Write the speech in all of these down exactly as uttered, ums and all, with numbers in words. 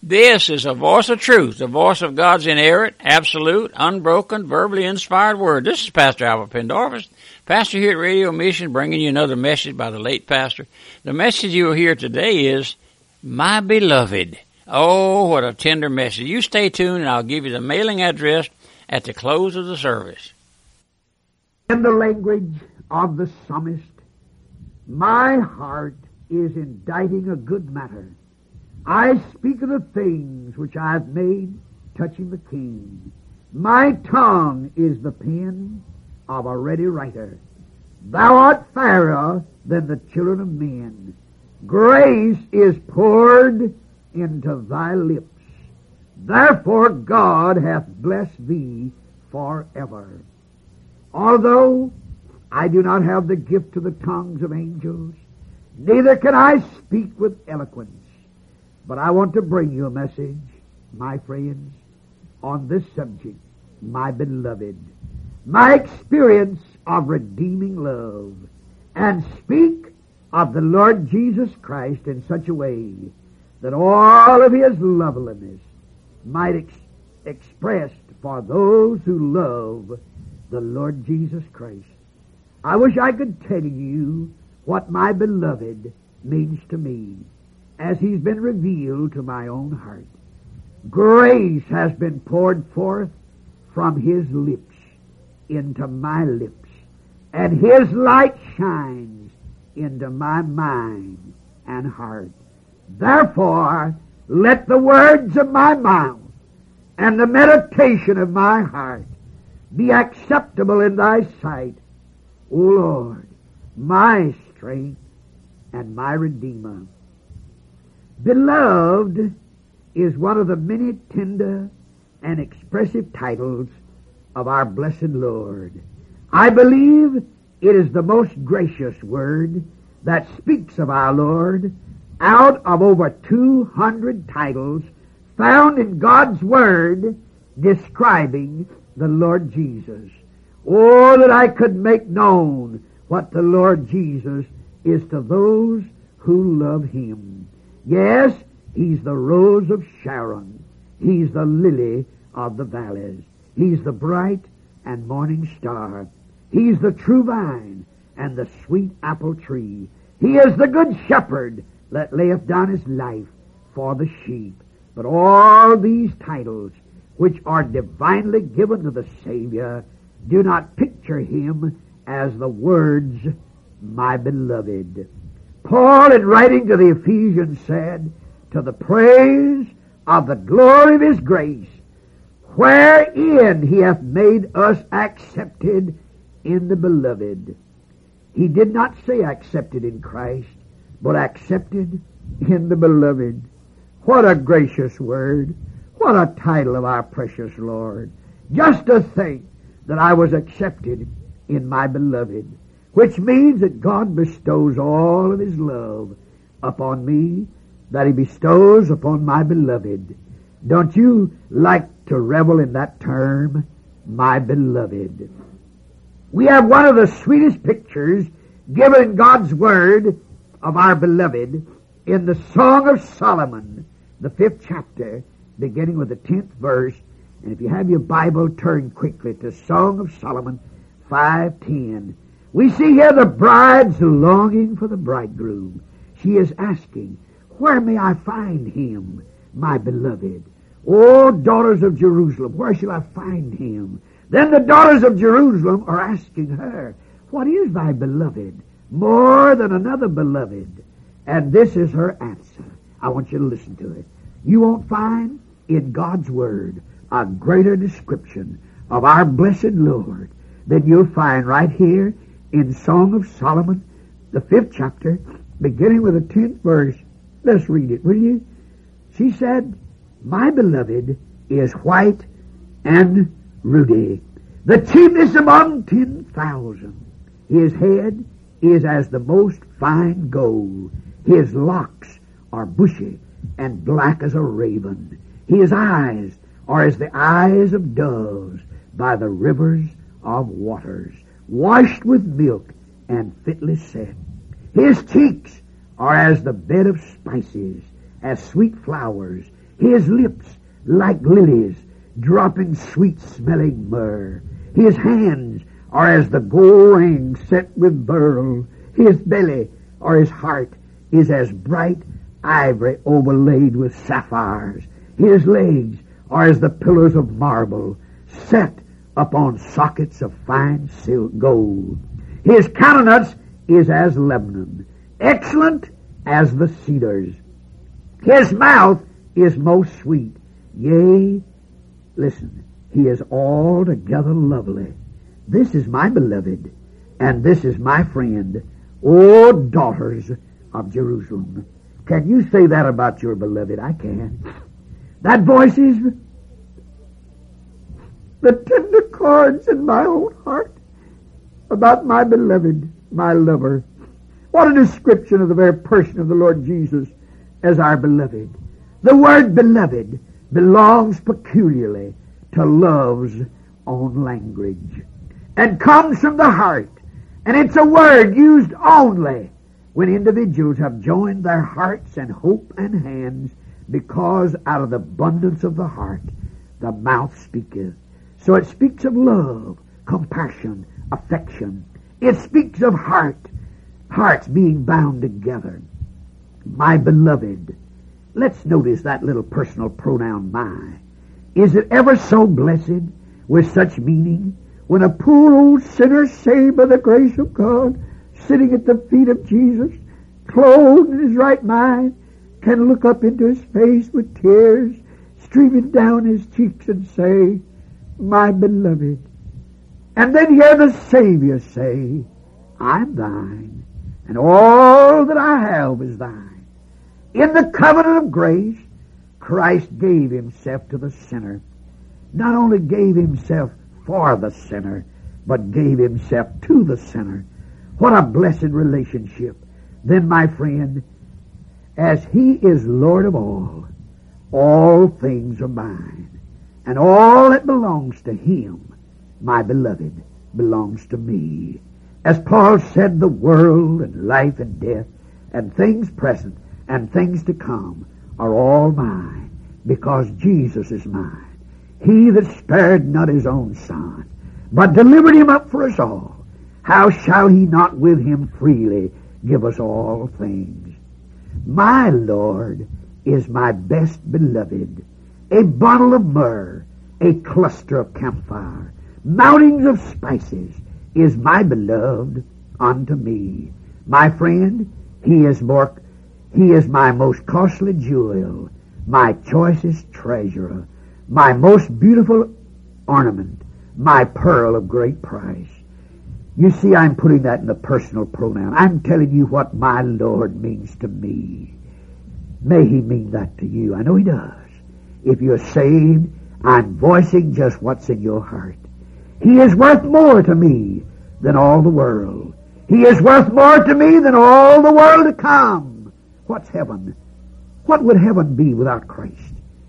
This is a voice of truth, the voice of God's inerrant, absolute, unbroken, verbally inspired word. This is Pastor Albert Pendorfus, pastor here at Radio Mission, bringing you another message by the late pastor. The message you will hear today is, My Beloved. Oh, what a tender message. You stay tuned and I'll give you the mailing address at the close of the service. In the language of the psalmist, my heart is inditing a good matter. I speak of the things which I have made touching the King. My tongue is the pen of a ready writer. Thou art fairer than the children of men. Grace is poured into thy lips. Therefore God hath blessed thee forever. Although I do not have the gift of the tongues of angels, neither can I speak with eloquence, but I want to bring you a message, my friends, on this subject, my beloved, my experience of redeeming love, and speak of the Lord Jesus Christ in such a way that all of His loveliness might ex- expressed for those who love the Lord Jesus Christ. I wish I could tell you what my beloved means to me as He's been revealed to my own heart. Grace has been poured forth from His lips into my lips, and His light shines into my mind and heart. Therefore, let the words of my mouth and the meditation of my heart be acceptable in thy sight, O Lord, my strength and my Redeemer. Beloved is one of the many tender and expressive titles of our blessed Lord. I believe it is the most gracious word that speaks of our Lord out of over two hundred titles found in God's Word describing the Lord Jesus. Oh, that I could make known what the Lord Jesus is to those who love Him. Yes, He's the rose of Sharon. He's the lily of the valleys. He's the bright and morning star. He's the true vine and the sweet apple tree. He is the good shepherd that layeth down His life for the sheep. But all these titles, which are divinely given to the Savior, do not picture Him as the words, my beloved. Paul, in writing to the Ephesians, said, to the praise of the glory of His grace, wherein He hath made us accepted in the beloved. He did not say accepted in Christ, but accepted in the beloved. What a gracious word. What a title of our precious Lord. Just to think that I was accepted in my beloved, which means that God bestows all of His love upon me, that He bestows upon my beloved. Don't you like to revel in that term, my beloved? We have one of the sweetest pictures given in God's Word of our beloved in the Song of Solomon, the fifth chapter, beginning with the tenth verse. And if you have your Bible, turn quickly to Song of Solomon five ten. We see here the bride's longing for the bridegroom. She is asking, where may I find him, my beloved? O daughters of Jerusalem, where shall I find him? Then the daughters of Jerusalem are asking her, what is thy beloved more than another beloved? And this is her answer. I want you to listen to it. You won't find in God's Word a greater description of our blessed Lord than you'll find right here in Song of Solomon, the fifth chapter, beginning with the tenth verse. Let's read it, will you? She said, my beloved is white and ruddy, the chiefest among ten thousand. His head is as the most fine gold. His locks are bushy and black as a raven. His eyes are as the eyes of doves by the rivers of waters, washed with milk and fitly set. His cheeks are as the bed of spices, as sweet flowers. His lips like lilies, dropping sweet-smelling myrrh. His hands are as the gold ring set with beryl. His belly, or his heart, is as bright ivory overlaid with sapphires. His legs are as the pillars of marble, set upon sockets of fine silk gold. His countenance is as Lebanon, excellent as the cedars. His mouth is most sweet. Yea, listen, he is altogether lovely. This is my beloved, and this is my friend, O daughters of Jerusalem. Can you say that about your beloved? I can. That voice is the tender chords in my own heart about my beloved, my lover. What a description of the very person of the Lord Jesus as our beloved. The word beloved belongs peculiarly to love's own language and comes from the heart. And it's a word used only when individuals have joined their hearts and hope and hands, because out of the abundance of the heart the mouth speaketh. So it speaks of love, compassion, affection. It speaks of heart, hearts being bound together. My beloved. Let's notice that little personal pronoun, my. Is it ever so blessed with such meaning when a poor old sinner saved by the grace of God, sitting at the feet of Jesus, clothed in his right mind, can look up into his face with tears streaming down his cheeks and say, my beloved. And then hear the Savior say, I'm thine, and all that I have is thine. In the covenant of grace, Christ gave himself to the sinner. Not only gave himself for the sinner, but gave himself to the sinner. What a blessed relationship. Then, my friend, as he is Lord of all, all things are mine. And all that belongs to him, my beloved, belongs to me. As Paul said, the world and life and death and things present and things to come are all mine, because Jesus is mine. He that spared not his own Son, but delivered him up for us all, how shall he not with him freely give us all things? My Lord is my best beloved, a bottle of myrrh, a cluster of camphire, mountings of spices, is my beloved unto me. My friend, he is more, he is my most costly jewel, my choicest treasure, my most beautiful ornament, my pearl of great price. You see, I'm putting that in the personal pronoun. I'm telling you what my Lord means to me. May he mean that to you. I know he does. If you're saved, I'm voicing just what's in your heart. He is worth more to me than all the world. He is worth more to me than all the world to come. What's heaven? What would heaven be without Christ?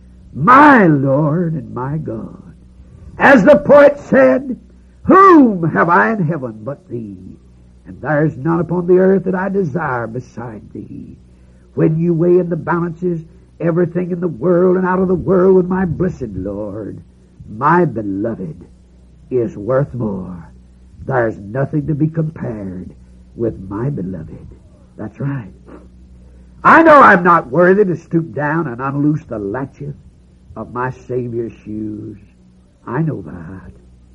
My Lord and my God. As the poet said, whom have I in heaven but thee? And there is none upon the earth that I desire beside thee. When you weigh in the balances everything in the world and out of the world with my blessed Lord, my beloved is worth more. There's nothing to be compared with my beloved. That's right. I know I'm not worthy to stoop down and unloose the latches of my Savior's shoes. I know that.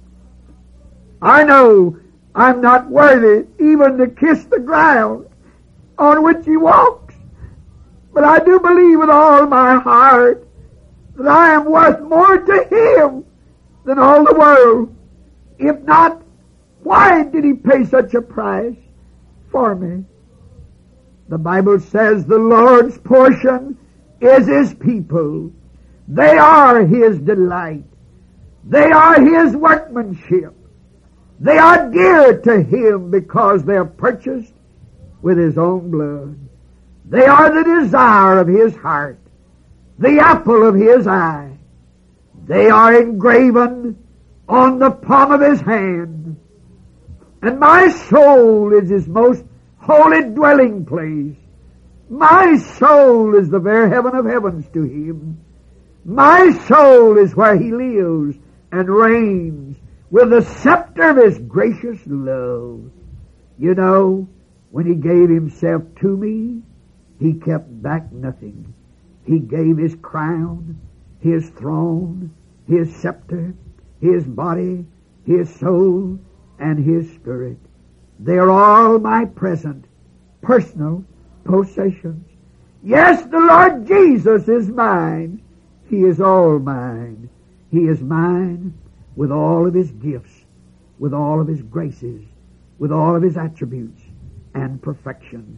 I know I'm not worthy even to kiss the ground on which he walks. But I do believe with all my heart that I am worth more to him than all the world. If not, why did he pay such a price for me? The Bible says the Lord's portion is his people. They are his delight. They are his workmanship. They are dear to him because they are purchased with his own blood. They are the desire of his heart, the apple of his eye. They are engraven on the palm of his hand. And my soul is his most holy dwelling place. My soul is the very heaven of heavens to him. My soul is where he lives and reigns with the scepter of his gracious love. You know, when he gave himself to me, he kept back nothing. He gave his crown, his throne, his scepter, his body, his soul, and his spirit. They are all my present, personal possessions. Yes, the Lord Jesus is mine. He is all mine. He is mine with all of his gifts, with all of his graces, with all of his attributes and perfections.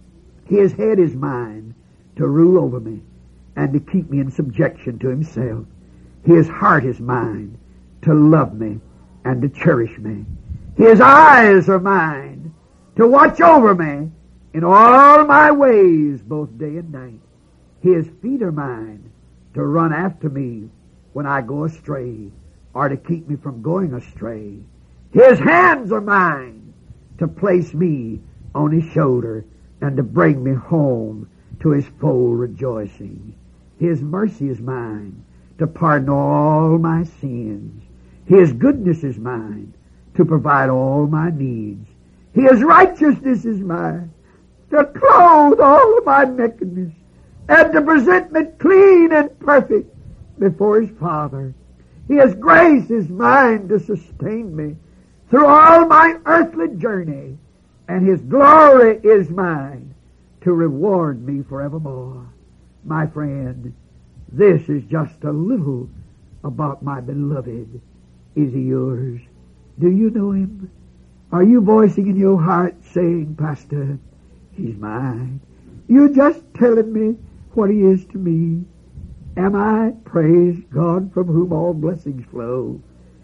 His head is mine to rule over me and to keep me in subjection to himself. His heart is mine to love me and to cherish me. His eyes are mine to watch over me in all my ways, both day and night. His feet are mine to run after me when I go astray, or to keep me from going astray. His hands are mine to place me on his shoulder and to bring me home to his full rejoicing. His mercy is mine to pardon all my sins. His goodness is mine to provide all my needs. His righteousness is mine to clothe all of my nakedness and to present me clean and perfect before his Father. His grace is mine to sustain me through all my earthly journey, and his glory is mine to reward me forevermore. My friend, this is just a little about my beloved. Is he yours? Do you know him? Are you voicing in your heart saying, Pastor, he's mine? You're just telling me what he is to me. Am I? Praise God, from whom all blessings flow.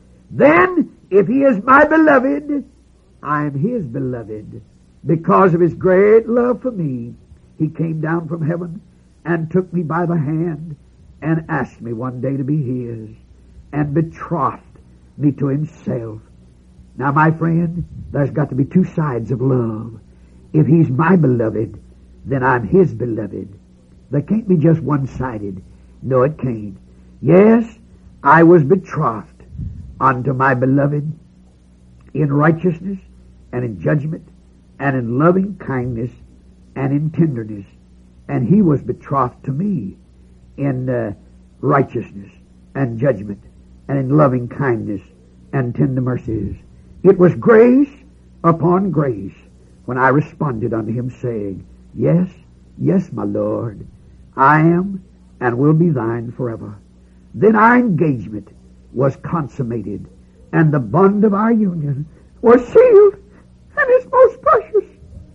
Then, if he is my beloved, I am his beloved. Because of his great love for me, he came down from heaven and took me by the hand and asked me one day to be his and betrothed me to himself. Now, my friend, there's got to be two sides of love. If he's my beloved, then I'm his beloved. There can't be just one-sided. No, it can't. Yes, I was betrothed unto my beloved in righteousness and in judgment and in loving kindness and in tenderness. And he was betrothed to me in uh, righteousness and judgment and in loving kindness and tender mercies. It was grace upon grace when I responded unto him, saying, Yes, yes, my Lord, I am and will be thine forever. Then our engagement was consummated, and the bond of our union was sealed, and is most precious,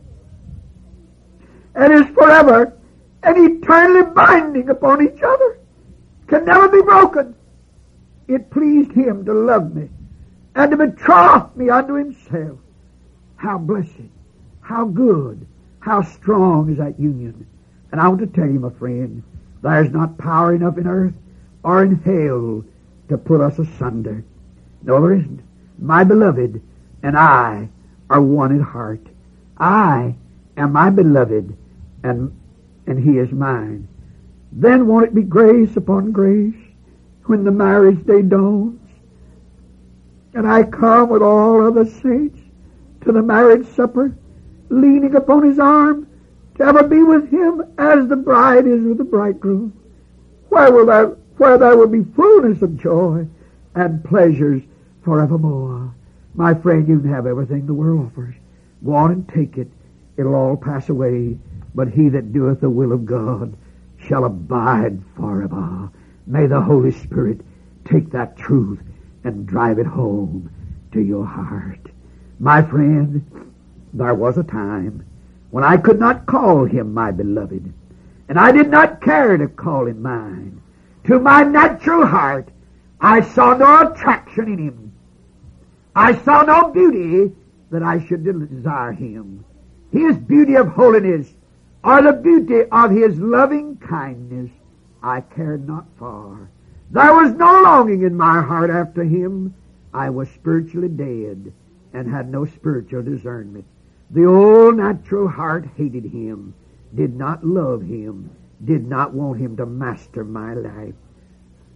and is forever and eternally binding upon each other, can never be broken. It pleased him to love me and to betroth me unto himself. How blessed, how good, how strong is that union. And I want to tell you, my friend, there's not power enough in earth or in hell to put us asunder. No, there isn't. My beloved and I are one at heart. I am my beloved, and and he is mine. Then won't it be grace upon grace when the marriage day dawns, and I come with all other saints to the marriage supper, leaning upon his arm, to ever be with him as the bride is with the bridegroom, where will there, where there will be fullness of joy and pleasures forevermore. My friend, you can have everything the world offers. Go on and take it. It'll all pass away, but he that doeth the will of God shall abide forever. May the Holy Spirit take that truth and drive it home to your heart. My friend, there was a time when I could not call him my beloved, and I did not care to call him mine. To my natural heart, I saw no attraction in him. I saw no beauty that I should desire him. His beauty of holiness, or the beauty of his loving kindness, I cared not for. There was no longing in my heart after him. I was spiritually dead and had no spiritual discernment. The old natural heart hated him, did not love him, did not want him to master my life.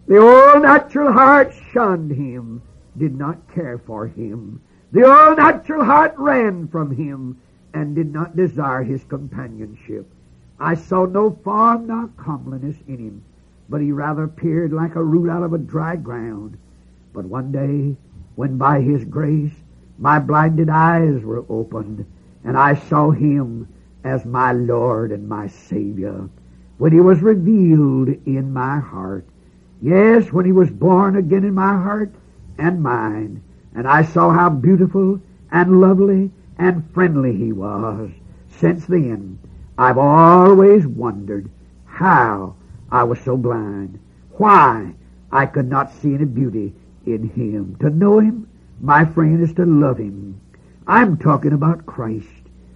The old natural heart shunned him, did not care for him. The old natural heart ran from him and did not desire his companionship. I saw no form nor comeliness in him, but he rather appeared like a root out of a dry ground. But one day, when by his grace my blinded eyes were opened, and I saw him as my Lord and my Savior, when he was revealed in my heart, yes, when he was born again in my heart and mind, and I saw how beautiful and lovely and friendly he was, since then I've always wondered how I was so blind, why I could not see any beauty in him. To know him, my friend, is to love him. I'm talking about Christ,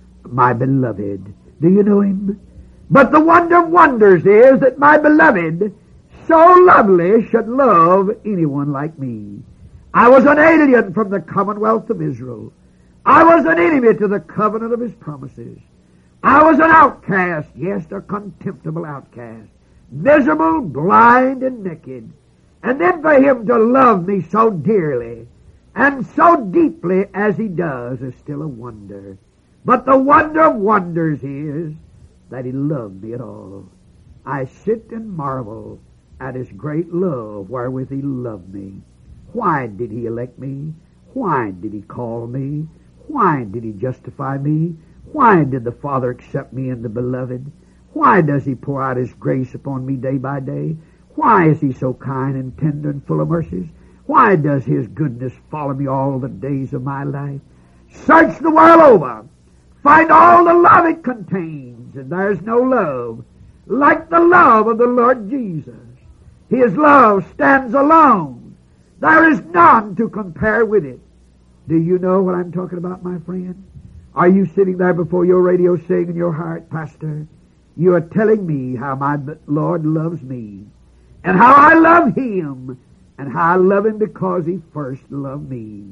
my beloved. Do you know him? But the wonder of wonders is that my beloved, so lovely, should love anyone like me. I was an alien from the commonwealth of Israel. I was an enemy to the covenant of his promises. I was an outcast, yes, a contemptible outcast, miserable, blind, and naked. And then for him to love me so dearly and so deeply as he does is still a wonder. But the wonder of wonders is that he loved me at all. I sit and marvel at his great love wherewith he loved me. Why did he elect me? Why did he call me? Why did he justify me? Why did the Father accept me in the Beloved? Why does he pour out his grace upon me day by day? Why is he so kind and tender and full of mercies? Why does his goodness follow me all the days of my life? Search the world over. Find all the love it contains, and there's no love like the love of the Lord Jesus. His love stands alone. There is none to compare with it. Do you know what I'm talking about, my friend? Are you sitting there before your radio saying in your heart, Pastor, you are telling me how my Lord loves me, and how I love him, and how I love him because he first loved me.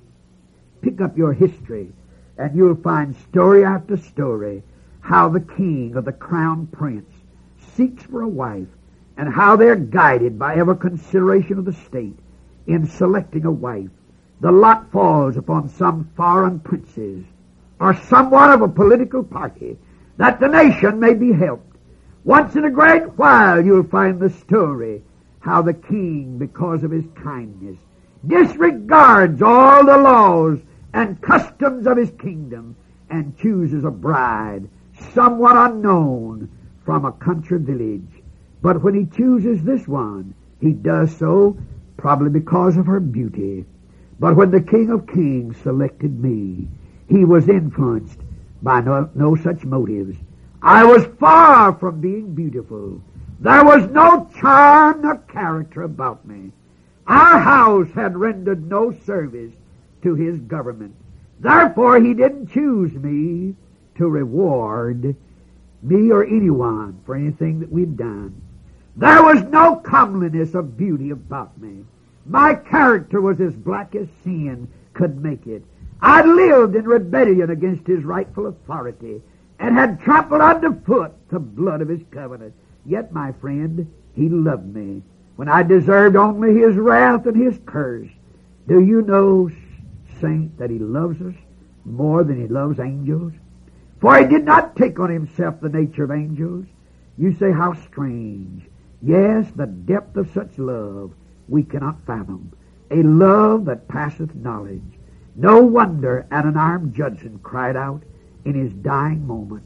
Pick up your history, and you'll find story after story how the king or the crown prince seeks for a wife, and how they're guided by every consideration of the state in selecting a wife. The lot falls upon some foreign princes or somewhat of a political party that the nation may be helped. Once in a great while you'll find the story how the king, because of his kindness, disregards all the laws and customs of his kingdom and chooses a bride somewhat unknown from a country village. But when he chooses this one, he does so probably because of her beauty. But when the King of Kings selected me, he was influenced by no, no such motives. I was far from being beautiful. There was no charm nor character about me. Our house had rendered no service to his government. Therefore, he didn't choose me to reward me or anyone for anything that we'd done. There was no comeliness of beauty about me. My character was as black as sin could make it. I'd lived in rebellion against his rightful authority and had trampled underfoot the blood of his covenant. Yet, my friend, he loved me when I deserved only his wrath and his curse. Do you know, saint, that he loves us more than he loves angels? For he did not take on himself the nature of angels. You say, how strange. Yes, the depth of such love we cannot fathom. A love that passeth knowledge. No wonder Adoniram Judson cried out in his dying moments,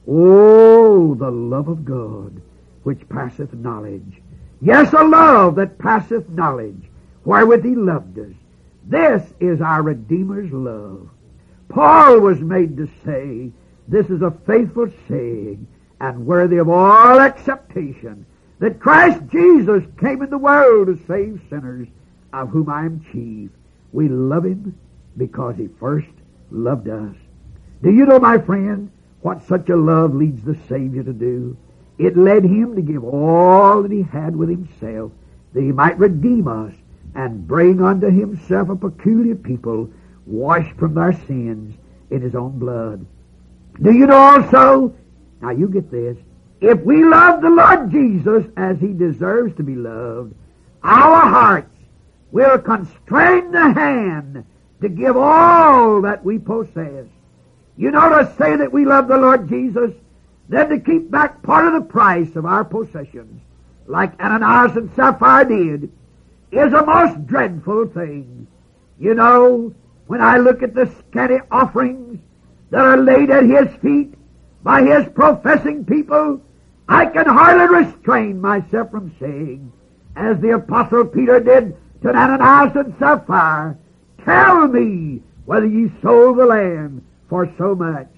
oh, the love of God, which passeth knowledge. Yes, a love that passeth knowledge, wherewith he loved us. This is our Redeemer's love. Paul was made to say, this is a faithful saying, and worthy of all acceptation, that Christ Jesus came in the world to save sinners, of whom I am chief. We love him because he first loved us. Do you know, my friend, what such a love leads the Savior to do? It led him to give all that he had with himself, that he might redeem us and bring unto himself a peculiar people, washed from their sins in his own blood. Do you know also, now you get this, if we love the Lord Jesus as he deserves to be loved, our hearts will constrain the hand to give all that we possess. You know, to say that we love the Lord Jesus, then to keep back part of the price of our possessions, like Ananias and Sapphira did, is a most dreadful thing. You know, when I look at the scanty offerings that are laid at His feet by His professing people, I can hardly restrain myself from saying, as the Apostle Peter did to Ananias and Sapphira, tell me whether ye sold the land for so much.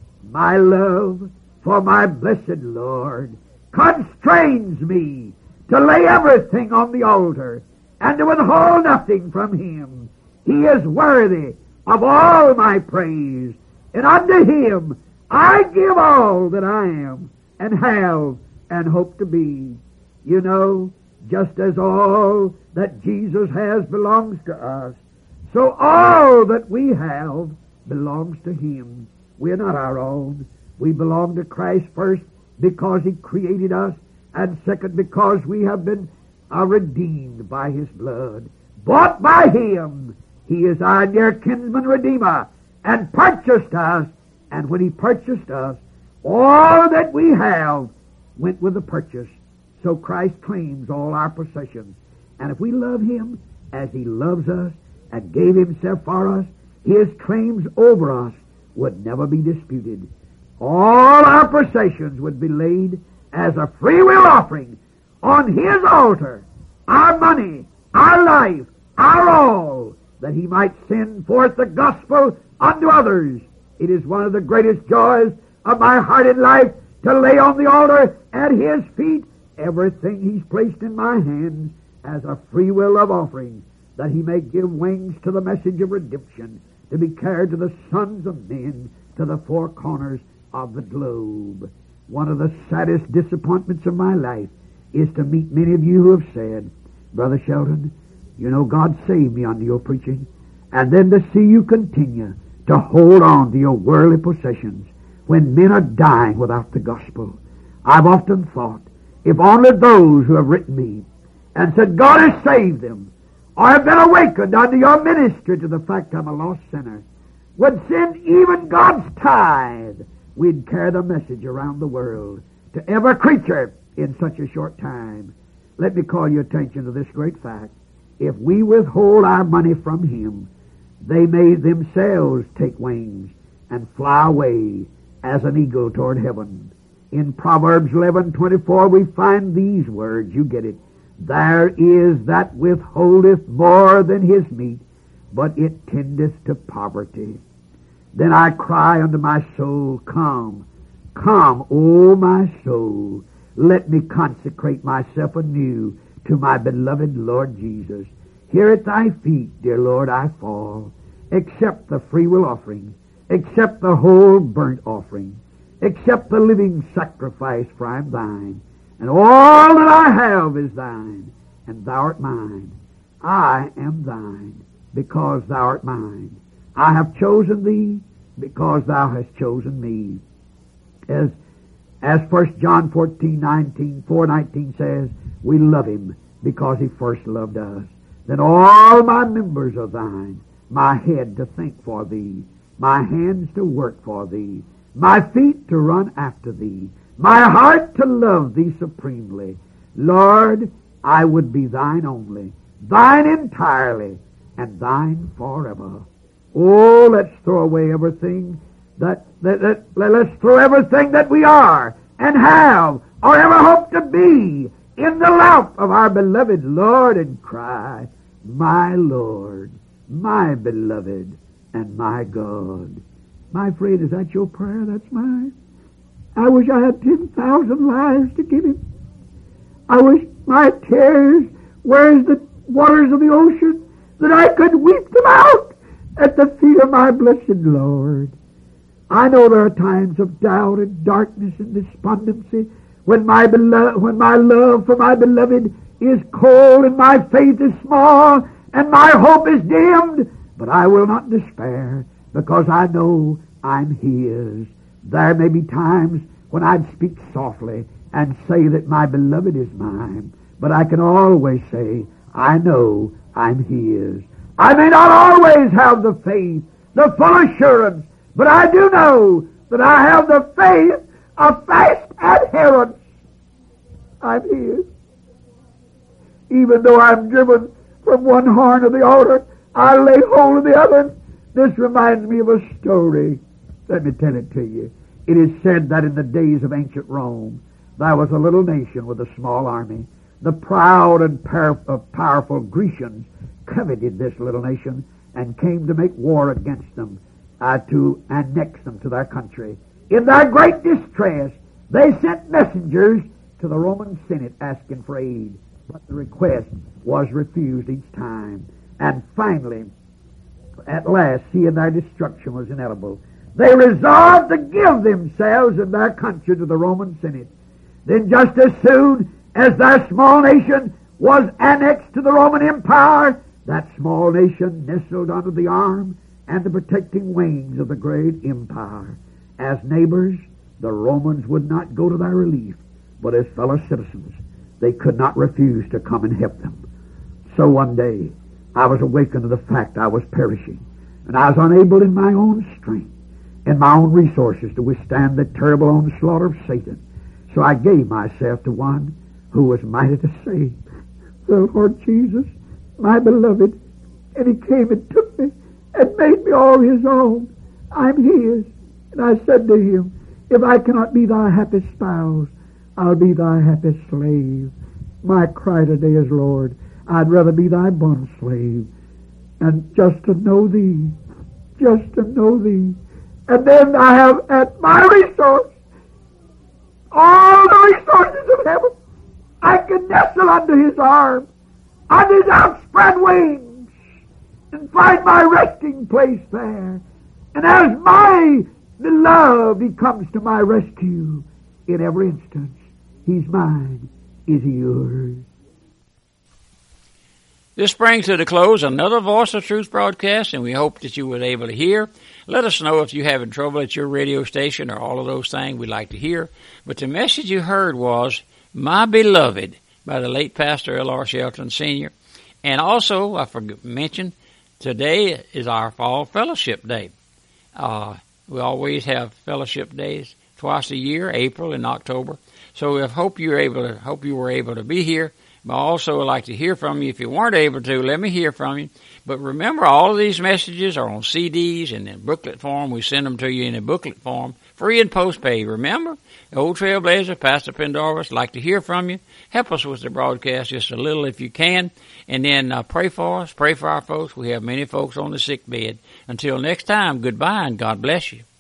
My love for my blessed Lord constrains me to lay everything on the altar and to withhold nothing from Him. He is worthy of all my praise, and unto Him I give all that I am and have and hope to be. You know, just as all that Jesus has belongs to us, so all that we have belongs to Him. We're not our own. We belong to Christ first because He created us, and second because we have been uh, redeemed by His blood. Bought by Him. He is our dear kinsman redeemer and purchased us. And when He purchased us, all that we have went with the purchase. So Christ claims all our possessions. And if we love Him as He loves us and gave Himself for us, His claims over us would never be disputed. All our possessions would be laid as a free will offering on His altar. Our money, our life, our all, that He might send forth the gospel unto others. It is one of the greatest joys of my heart and life to lay on the altar at His feet everything He's placed in my hands as a free will of offering, that He may give wings to the message of redemption, to be carried to the sons of men, to the four corners of the globe. One of the saddest disappointments of my life is to meet many of you who have said, Brother Sheldon, you know, God saved me under your preaching, and then to see you continue to hold on to your worldly possessions when men are dying without the gospel. I've often thought, if only those who have written me and said God has saved them, or have been awakened under your ministry to the fact I'm a lost sinner, would send even God's tithe, we'd carry the message around the world to every creature in such a short time. Let me call your attention to this great fact. If we withhold our money from Him, they may themselves take wings and fly away as an eagle toward heaven. In Proverbs eleven twenty-four we find these words. You get it. There is that withholdeth more than his meat, but it tendeth to poverty. Then I cry unto my soul, Come, come, O my soul, let me consecrate myself anew to my beloved Lord Jesus. Here at Thy feet, dear Lord, I fall. Accept the free will offering. Accept the whole burnt offering. Accept the living sacrifice, for I am Thine. And all that I have is Thine, and Thou art mine. I am Thine, because Thou art mine. I have chosen Thee, because Thou hast chosen me. As as First John fourteen nineteen, four nineteen says, we love Him because He first loved us. Then all my members are Thine, my head to think for Thee, my hands to work for Thee, my feet to run after Thee, my heart to love Thee supremely. Lord, I would be Thine only, Thine entirely, and Thine forever. Oh, let's throw away everything that, that, that let's throw everything that we are and have or ever hope to be in the lap of our beloved Lord and cry, My Lord, my beloved, and my God. My friend, is that your prayer? That's mine. I wish I had ten thousand lives to give Him. I wish my tears were as the waters of the ocean, that I could weep them out at the feet of my blessed Lord. I know there are times of doubt and darkness and despondency when my belo- when my love for my beloved is cold and my faith is small and my hope is dimmed. But I will not despair, because I know I'm His. There may be times when I'd speak softly and say that my beloved is mine, but I can always say, I know I'm His. I may not always have the faith, the full assurance, but I do know that I have the faith of fast adherence. I'm His. Even though I'm driven from one horn of the altar, I lay hold of the other. This reminds me of a story. Let me tell it to you. It is said that in the days of ancient Rome, there was a little nation with a small army. The proud and powerful Grecians coveted this little nation and came to make war against them, uh, to annex them to their country. In their great distress, they sent messengers to the Roman Senate asking for aid, but the request was refused each time. And finally, at last, seeing their destruction was inevitable, they resolved to give themselves and their country to the Roman Senate. Then just as soon as their small nation was annexed to the Roman Empire, that small nation nestled under the arm and the protecting wings of the great empire. As neighbors, the Romans would not go to their relief, but as fellow citizens, they could not refuse to come and help them. So one day, I was awakened to the fact I was perishing, and I was unable in my own strength and my own resources to withstand the terrible onslaught of Satan. So I gave myself to one who was mighty to save, the Lord Jesus, my beloved. And He came and took me and made me all His own. I'm His. And I said to Him, if I cannot be Thy happy spouse, I'll be Thy happy slave. My cry today is, Lord, I'd rather be Thy bond slave, and just to know Thee, just to know Thee. And then I have at my resource all the resources of heaven. I can nestle under His arm, under His outspread wings, and find my resting place there. And as my beloved, He comes to my rescue in every instance. He's mine. Is He yours? This brings to the close another Voice of Truth broadcast, and we hope that you were able to hear. Let us know if you're having trouble at your radio station or all of those things. We'd like to hear. But the message you heard was, My Beloved, by the late Pastor L R Shelton Senior And also, I forgot to mention, today is our Fall Fellowship Day. Uh, we always have fellowship days twice a year, April and October. So I hope you're able to, hope you were able to be here. But I also would like to hear from you. If you weren't able to, let me hear from you. But remember, all of these messages are on C Ds and in booklet form. We send them to you in a booklet form, free and postpaid. Remember, the Old Trailblazer, Pastor Pendarvis, like to hear from you. Help us with the broadcast just a little if you can. And then uh, pray for us, pray for our folks. We have many folks on the sick bed. Until next time, goodbye and God bless you.